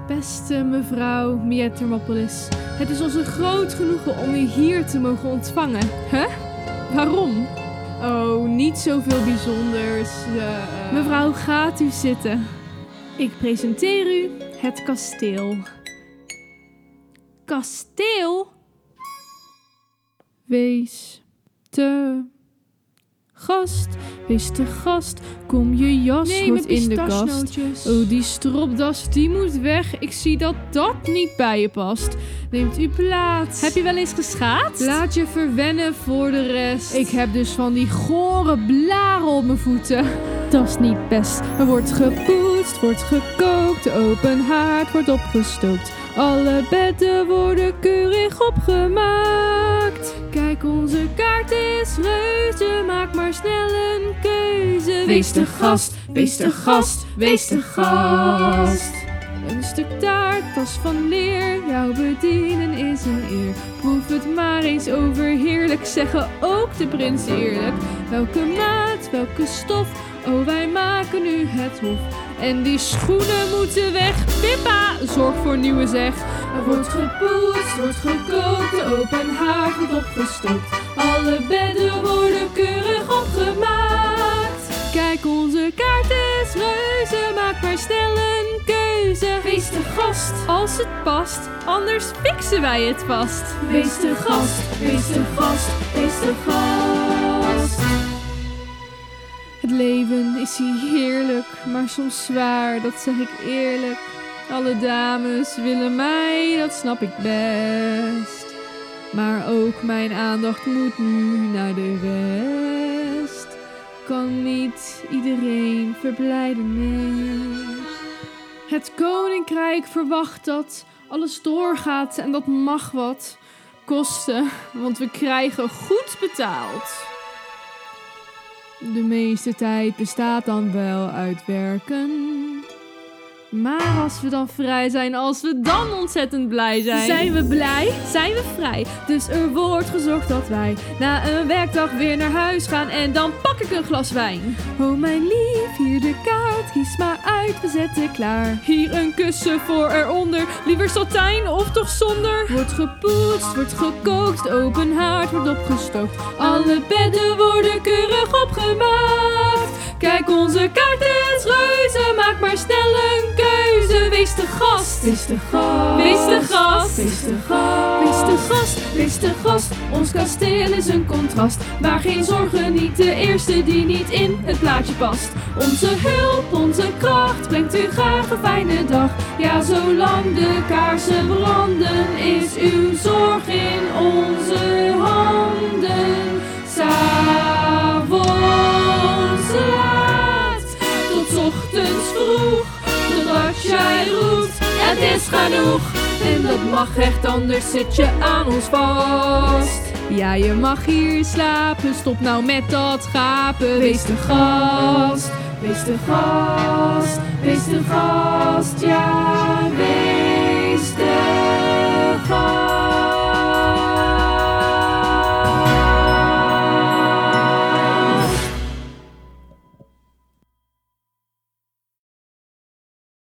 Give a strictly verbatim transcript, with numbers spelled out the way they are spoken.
Beste mevrouw Miette Thermopolis, het is ons een groot genoegen om u hier te mogen ontvangen. Huh? Waarom? Oh, niet zoveel bijzonders. Uh... Mevrouw, gaat u zitten. Ik presenteer u het kasteel. Kasteel? Wees te gast, wees te gast. Kom, je jas Nee, wordt met in de kast. Oh, die stropdas, die moet weg. Ik zie dat dat niet bij je past. Neemt u plaats. Heb je wel eens geschaatst? Laat je verwennen voor de rest. Ik heb dus van die gore blaren op mijn voeten. Dat is niet best. Er wordt gepoetst, wordt gekookt. De open haard wordt opgestookt. Alle bedden worden keurig opgemaakt. Kijk, onze kaart is reuze. Maak maar snel een keuze. Wees de gast, wees de gast, wees de gast. Een stuk taart als van leer. Jouw bedienen is een eer. Proef het maar eens overheerlijk. Zeggen ook de prins eerlijk. Welke maat, welke stof. Oh, wij maken nu het hof. En die schoenen moeten weg. Pippa, zorg voor nieuwe zeg. Er wordt gepoetst, wordt gekookt. De open haard wordt opgestookt. Alle bedden worden keurig opgemaakt. Kijk, onze kaart is reuze. Maak maar snel een keuze. Wees de gast, als het past. Anders fixen wij het vast. Wees de gast, wees de gast, wees de gast. Het leven is hier heerlijk, maar soms zwaar, dat zeg ik eerlijk. Alle dames willen mij, dat snap ik best. Maar ook mijn aandacht moet nu naar de rest. Kan niet iedereen verblijden, nee. Het koninkrijk verwacht dat alles doorgaat en dat mag wat kosten, want we krijgen goed betaald. De meeste tijd bestaat dan wel uit werken. Maar als we dan vrij zijn, als we dan ontzettend blij zijn. Zijn we blij? Zijn we vrij? Dus er wordt gezorgd dat wij na een werkdag weer naar huis gaan. En dan pak ik een glas wijn. Oh mijn lief, hier de kaart. Kies maar uit, we zetten klaar. Hier een kussen voor eronder. Liever satijn of toch zonder. Wordt gepoetst, wordt gekookt. De open haard wordt opgestookt. Alle bedden worden keurig opgemaakt. Kijk, onze kaart is reuze. Maak maar snel een keuze. Wees de gast. Wees de gast. Wees de gast. Wees de gast. Wees de gast. Wees de gast. Ons kasteel is een contrast. Maar geen zorgen, niet de eerste die niet in het plaatje past. Onze hulp, onze kracht brengt u graag een fijne dag. Ja, zolang de kaarsen branden is uw zorg in onze handen. S'avonds laat tot ochtends vroeg. Totdat jij roept, het is genoeg. En dat mag echt, anders zit je aan ons vast. Ja, je mag hier slapen, stop nou met dat gapen. Wees de gast, wees de gast, wees de gast, ja, wees.